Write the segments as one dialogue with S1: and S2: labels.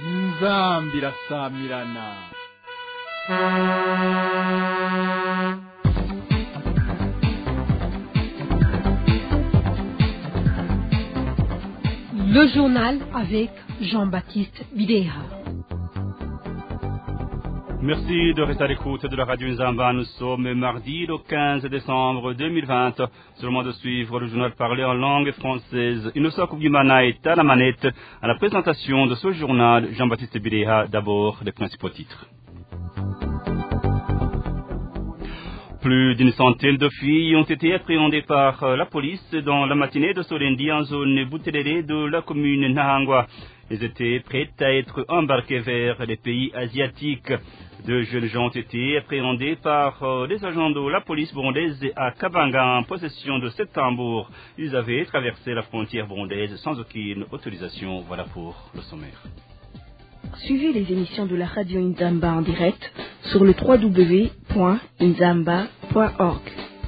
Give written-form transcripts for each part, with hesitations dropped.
S1: Nzambi rasamirana.
S2: Le journal avec Jean-Baptiste Bidéha.
S3: Merci de rester à l'écoute de la radio Nzamba. Nous sommes mardi le 15 décembre 2020. C'est le moment de suivre le journal parlé en langue française. Innocent Koubimana est à la manette à la présentation de ce journal. Jean-Baptiste Bidéha, d'abord les principaux titres. Plus d'une centaine de filles ont été appréhendées par la police dans la matinée de ce lundi en zone Bouteléré de la commune Nahangwa. Elles étaient prêtes à être embarquées vers les pays asiatiques. Deux jeunes gens ont été appréhendés par les agents de la police burundaise à Kabanga en possession de 7 tambours. Ils avaient traversé la frontière burundaise sans aucune autorisation. Voilà pour le sommaire.
S4: Suivez les émissions de la radio Nzamba en direct sur le www.nzamba.org.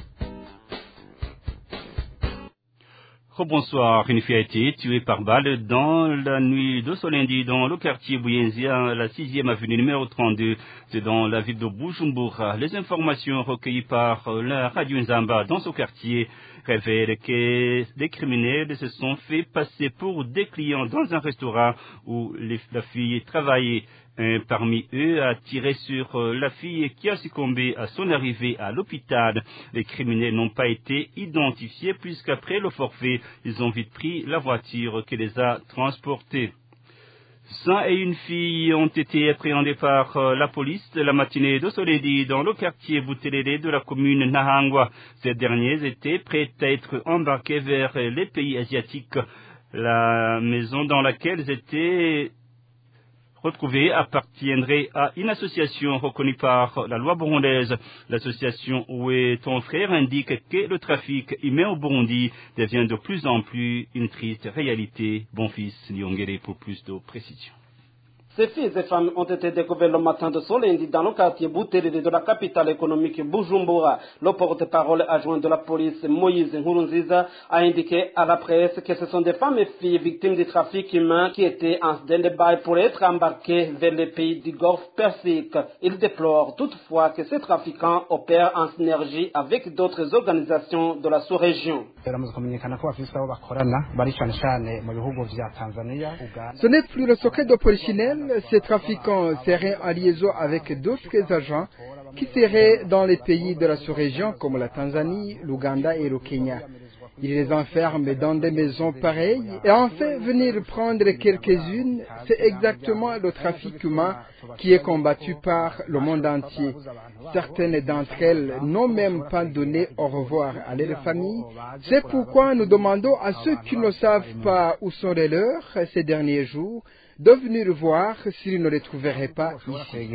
S3: Bonsoir. Une fille a été tuée par balle dans la nuit de ce lundi dans le quartier Bouyenzia, la 6e avenue numéro 32, c'est dans la ville de Bujumbura. Les informations recueillies par la radio Nzamba dans ce quartier révèlent que des criminels se sont fait passer pour des clients dans un restaurant où la fille travaillait. Un parmi eux a tiré sur la fille qui a succombé à son arrivée à l'hôpital. Les criminels n'ont pas été identifiés puisqu'après le forfait, ils ont vite pris la voiture qui les a transportés. 101 filles ont été appréhendées par la police la matinée de ce lundi dans le quartier Bouteléré de la commune Nahangwa. Ces dernières étaient prêtes à être embarquées vers les pays asiatiques. La maison dans laquelle elles étaient retrouvées appartiendrait à une association reconnue par la loi burundaise. L'association Où est ton frère indique que le trafic humain au Burundi devient de plus en plus une triste réalité. Bon fils Nyongere pour plus de précision.
S5: Ces filles et femmes ont été découvertes le matin de ce lundi dans le quartier Bouteléré de la capitale économique Bujumbura. Le porte-parole adjoint de la police, Moïse Nkurunziza, a indiqué à la presse que ce sont des femmes et filles victimes du trafic humain qui étaient en stand-by pour être embarquées vers les pays du Golfe Persique. Il déplore toutefois que ces trafiquants opèrent en synergie avec d'autres organisations de la sous-région.
S6: Ce n'est plus le secret de Polichinelle. Ces trafiquants seraient en liaison avec d'autres agents qui seraient dans les pays de la sous-région comme la Tanzanie, l'Ouganda et le Kenya. Ils les enferment dans des maisons pareilles et en fait venir prendre quelques-unes, c'est exactement le trafic humain qui est combattu par le monde entier. Certaines d'entre elles n'ont même pas donné au revoir à leur famille. C'est pourquoi nous demandons à ceux qui ne savent pas où sont les leurs ces derniers jours de venir voir s'ils ne les trouveraient pas ici.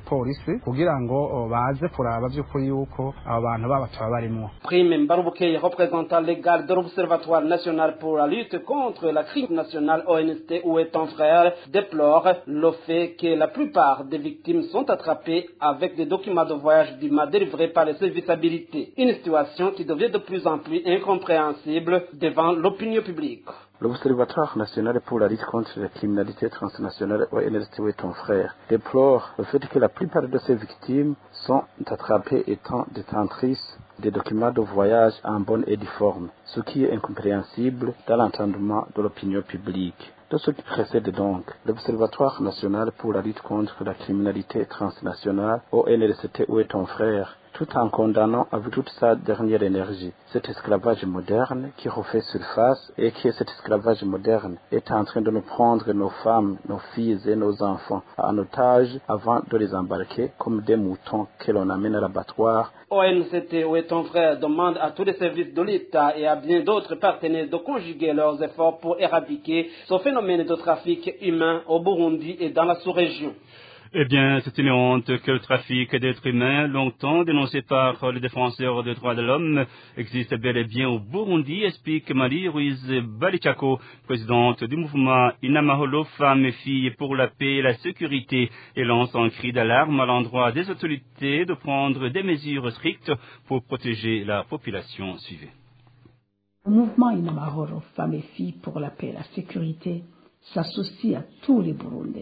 S5: Prime Mbarubukeye, représentant légal de l'Observatoire national pour la lutte contre la crime nationale ONST Où est ton frère, déplore le fait que la plupart des victimes sont attrapées avec des documents de voyage d'IMA délivrés par les services habilités. Une situation qui devient de plus en plus incompréhensible devant l'opinion publique.
S7: L'Observatoire national pour la lutte contre la criminalité transnationale ONST Où est ton frère déplore le fait que la plupart de ces victimes sont attrapées étant détentrices des documents de voyage en bonne et due forme, ce qui est incompréhensible dans l'entendement de l'opinion publique. De ce qui précède donc, l'Observatoire national pour la lutte contre la criminalité transnationale ONST Où est ton frère, tout en condamnant avec toute sa dernière énergie cet esclavage moderne qui refait surface et que cet esclavage moderne est en train de nous prendre nos femmes, nos filles et nos enfants en otage avant de les embarquer comme des moutons que l'on amène à l'abattoir.
S5: ONCT Où est ton frère demande à tous les services de l'État et à bien d'autres partenaires de conjuguer leurs efforts pour éradiquer ce phénomène de trafic humain au Burundi et dans la sous-région.
S3: Eh bien, c'est une honte que le trafic d'êtres humains, longtemps dénoncé par les défenseurs des droits de l'homme, existe bel et bien au Burundi, explique Marie-Louise Balichako, présidente du mouvement Inamaholo Femmes et Filles pour la paix et la sécurité, et lance un cri d'alarme à l'endroit des autorités de prendre des mesures strictes pour protéger la population. Suivez.
S8: Le mouvement Inamaholo Femmes et Filles pour la paix et la sécurité s'associe à tous les Burundais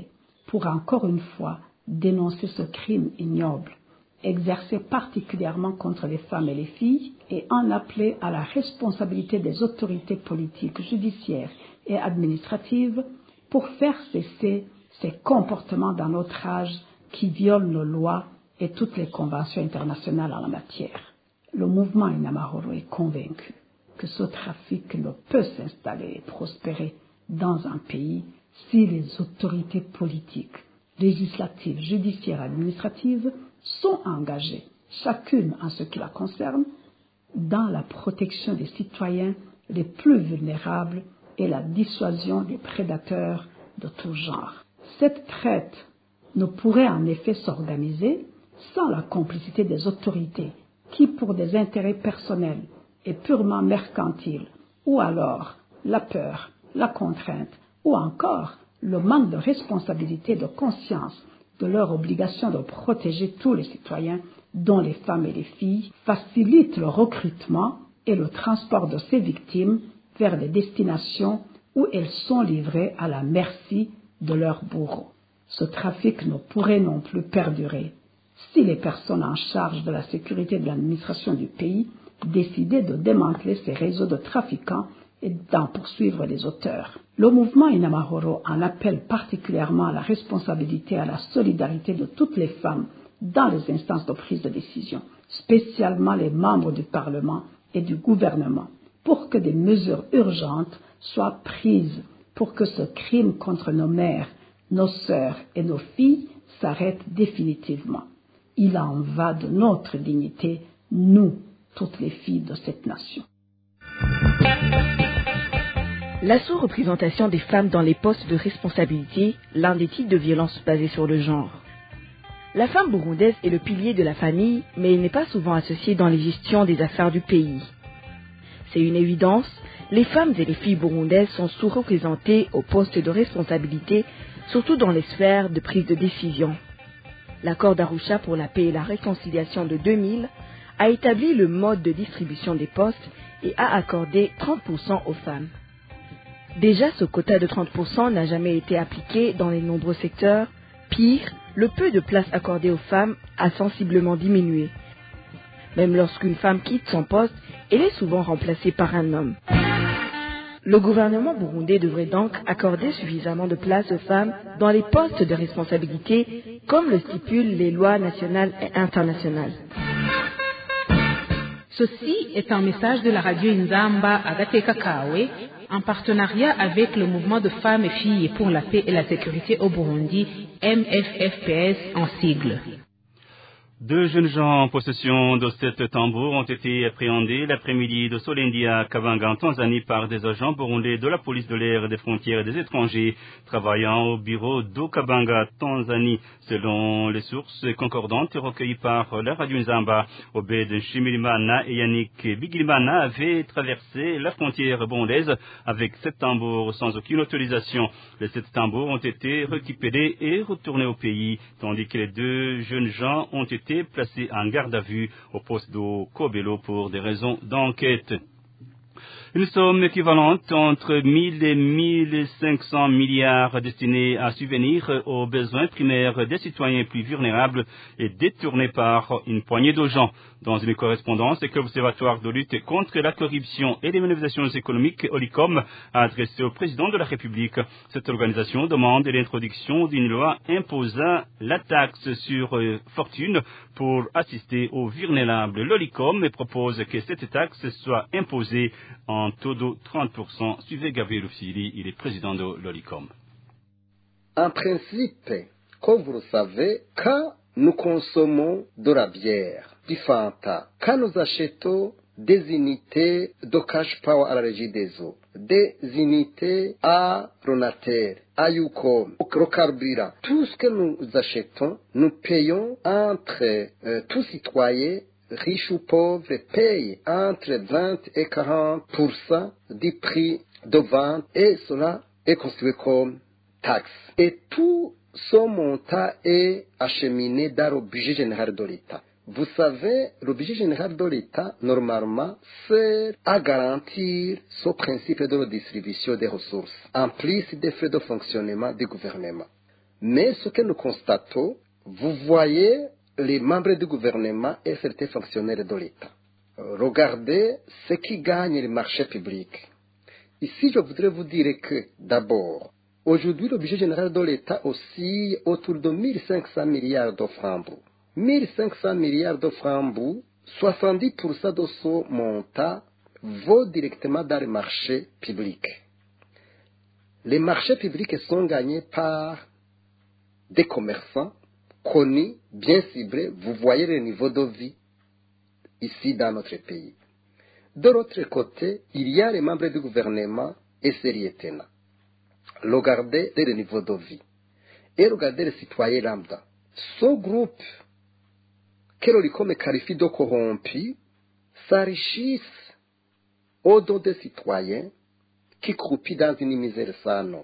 S8: pour encore une fois dénoncer ce crime ignoble, exercé particulièrement contre les femmes et les filles, et en appeler à la responsabilité des autorités politiques, judiciaires et administratives pour faire cesser ces comportements d'un autre âge qui violent nos lois et toutes les conventions internationales en la matière. Le mouvement Inamahoro est convaincu que ce trafic ne peut s'installer et prospérer dans un pays si les autorités politiques, législatives, judiciaires, administratives sont engagées, chacune en ce qui la concerne, dans la protection des citoyens les plus vulnérables et la dissuasion des prédateurs de tout genre. Cette traite ne pourrait en effet s'organiser sans la complicité des autorités qui, pour des intérêts personnels et purement mercantiles, ou alors la peur, la contrainte, ou encore le manque de responsabilité et de conscience de leur obligation de protéger tous les citoyens, dont les femmes et les filles, facilitent le recrutement et le transport de ces victimes vers des destinations où elles sont livrées à la merci de leurs bourreaux. Ce trafic ne pourrait non plus perdurer si les personnes en charge de la sécurité de l'administration du pays décidaient de démanteler ces réseaux de trafiquants et d'en poursuivre les auteurs. Le mouvement Inamahoro en appelle particulièrement à la responsabilité et à la solidarité de toutes les femmes dans les instances de prise de décision, spécialement les membres du Parlement et du gouvernement, pour que des mesures urgentes soient prises pour que ce crime contre nos mères, nos sœurs et nos filles s'arrête définitivement. Il en va de notre dignité, nous, toutes les filles de cette nation.
S4: La sous-représentation des femmes dans les postes de responsabilité, l'un des types de violences basées sur le genre. La femme burundaise est le pilier de la famille, mais elle n'est pas souvent associée dans les gestions des affaires du pays. C'est une évidence, les femmes et les filles burundaises sont sous-représentées aux postes de responsabilité, surtout dans les sphères de prise de décision. L'accord d'Arusha pour la paix et la réconciliation de 2000 a établi le mode de distribution des postes et a accordé 30% aux femmes. Déjà, ce quota de 30% n'a jamais été appliqué dans les nombreux secteurs. Pire, le peu de place accordée aux femmes a sensiblement diminué. Même lorsqu'une femme quitte son poste, elle est souvent remplacée par un homme. Le gouvernement burundais devrait donc accorder suffisamment de place aux femmes dans les postes de responsabilité, comme le stipulent les lois nationales et internationales.
S9: Ceci est un message de la radio Inzamba Agateka Kawe, en partenariat avec le mouvement de femmes et filles pour la paix et la sécurité au Burundi, MFFPS en sigle.
S3: Deux jeunes gens en possession de cette tambour ont été appréhendés l'après-midi de ce lundi à Kabanga, en Tanzanie, par des agents burundais de la police de l'air, des frontières et des étrangers travaillant au bureau d'Okabanga, Tanzanie. Selon les sources concordantes recueillies par la radio Nzamba, Obed Shimirimana et Yannick Bigirimana avaient traversé la frontière burundaise avec 7 tambours sans aucune autorisation. Les 7 tambours ont été récupérés et retournés au pays, tandis que les deux jeunes gens ont été placés en garde à vue au poste de Kobelo pour des raisons d'enquête. Une somme équivalente entre 1000 et 1500 milliards destinée à subvenir aux besoins primaires des citoyens plus vulnérables et détournée par une poignée de gens. Dans une correspondance que l'Observatoire de lutte contre la corruption et les manipulations économiques, Olicom, a adressée au président de la République. Cette organisation demande l'introduction d'une loi imposant la taxe sur fortune pour assister aux vulnérables. L'Olicom propose que cette taxe soit imposée en taux de 30%. Suivez Gabriel Oufsiri, il est président de l'Olicom.
S10: En principe, comme vous le savez, quand nous consommons de la bière, du Fanta, quand nous achetons des unités de cash power à la Régie des eaux, des unités à Ronatel, à Yucom, au carburant, tout ce que nous achetons, nous payons entre tous citoyens, riches ou pauvres, payent entre 20 et 40% du prix de vente et cela est considéré comme taxe. Et tout ce montant est acheminé dans le budget général de l'État. Vous savez, le budget général de l'État, normalement, sert à garantir ce principe de redistribution des ressources, en plus des frais de fonctionnement du gouvernement. Mais ce que nous constatons, vous voyez les membres du gouvernement et certains fonctionnaires de l'État. Regardez ce qui gagne le marché public. Ici, je voudrais vous dire que, d'abord, aujourd'hui, le budget général de l'État oscille autour de 1500 milliards de francs brouts. 1500 milliards de francs brouts, 70% de ce montant vont directement dans le marché public. Les marchés publics sont gagnés par des commerçants connus, bien ciblés. Vous voyez le niveau de vie ici dans notre pays. De l'autre côté, il y a les membres du gouvernement et ses tenants. Regardez le niveau de vie et regardez les citoyens lambda. Ce groupe que l'ORICOM qualifie de corrompus s'enrichissent au-delà des citoyens qui croupissent dans une misère sans nom.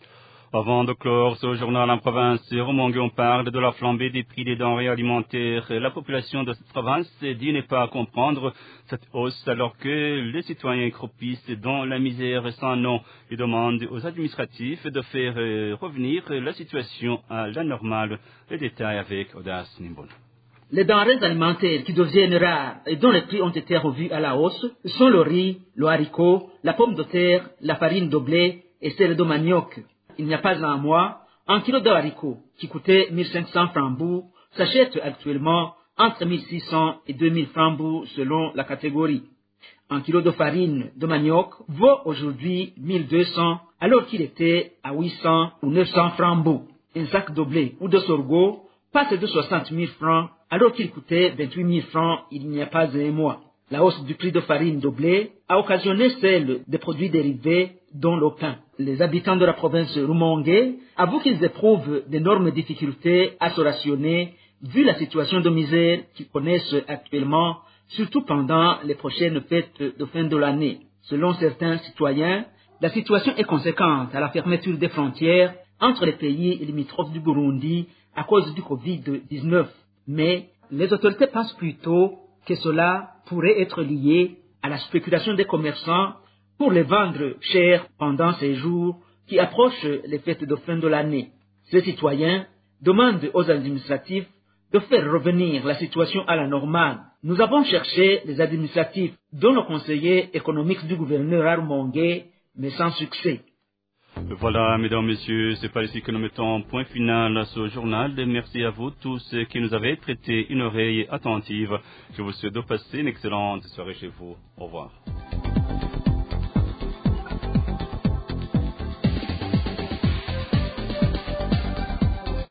S3: Avant de clore ce journal en province Rumongue, on parle de la flambée des prix des denrées alimentaires. La population de cette province dit ne pas comprendre cette hausse alors que les citoyens croupissent dans la misère sans nom. Ils demandent aux administratifs de faire revenir la situation à la normale. Les détails avec Audace Nimbon.
S11: Les denrées alimentaires qui deviennent rares et dont les prix ont été revus à la hausse sont le riz, le haricot, la pomme de terre, la farine de blé et celle de manioc. Il n'y a pas un mois, un kilo de haricots qui coûtait 1500 francs bouts s'achète actuellement entre 1600 et 2000 francs bouts selon la catégorie. Un kilo de farine de manioc vaut aujourd'hui 1200 alors qu'il était à 800 ou 900 francs bouts. Un sac de blé ou de sorgho passe de 60 000 francs alors qu'il coûtait 28 000 francs il n'y a pas un mois. La hausse du prix de farine de blé a occasionné celle des produits dérivés dont le pain. Les habitants de la province Rumongue avouent qu'ils éprouvent d'énormes difficultés à se rationner vu la situation de misère qu'ils connaissent actuellement, surtout pendant les prochaines fêtes de fin de l'année. Selon certains citoyens, la situation est conséquente à la fermeture des frontières entre les pays limitrophes du Burundi à cause du Covid-19. Mais les autorités pensent plutôt que cela pourrait être lié à la spéculation des commerçants pour les vendre cher pendant ces jours qui approchent les fêtes de fin de l'année. Ces citoyens demandent aux administratifs de faire revenir la situation à la normale. Nous avons cherché les administratifs dont le conseiller économique du gouverneur Rumongue, mais sans succès.
S3: Voilà, mesdames, messieurs, c'est par ici que nous mettons point final à ce journal. Merci à vous tous qui nous avez prêté une oreille attentive. Je vous souhaite de passer une excellente soirée chez vous. Au revoir.